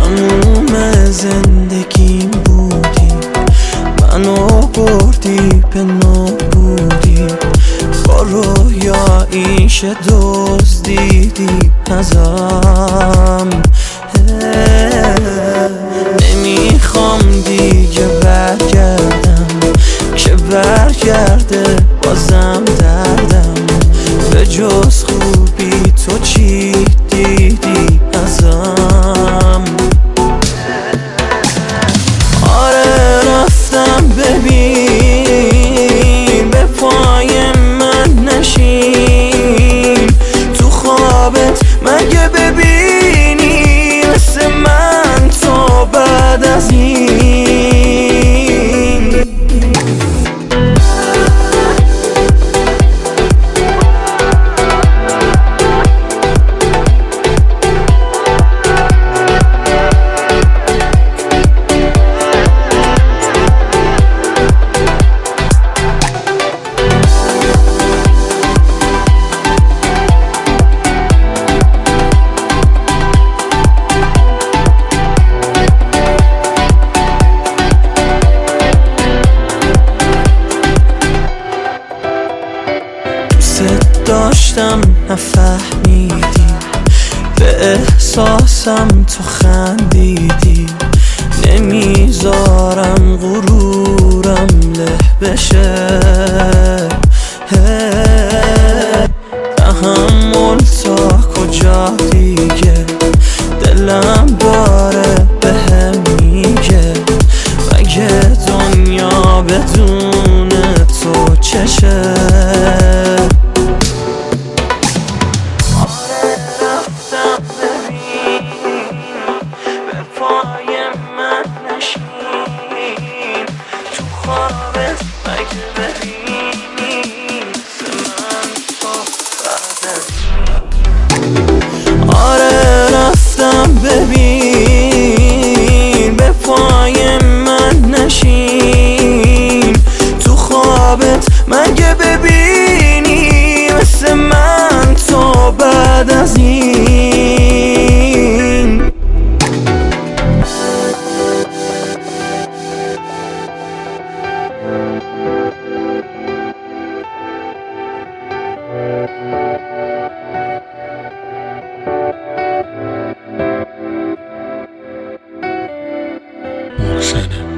تموم زندگیم بودی، منو بردی به نابودی، با رویاییش دزدیدی ازم. نمیخوام دیگه برگردم که برگرده بازم دردم، به جز خوبی تو چی دیدی ازم؟ آره رفتم ببین، به پای من نشین، تو خوابت مگه ببینی مثل من تو بعد از این؟ داشتم نفهمیدی، به احساسم تو خندیدی، نمیذارم غرورم له بشه، تحمل تا کجا دیگه، دلم داره بهم میگه مگه دنیا بدون تو چشه؟ تو خوابت مگه ببینی مثل من تو بعد از این؟ آره رفتم ببین، به پای من نشین، تو خوابت مگه ببینی مثل من تو بعد از این؟ محسن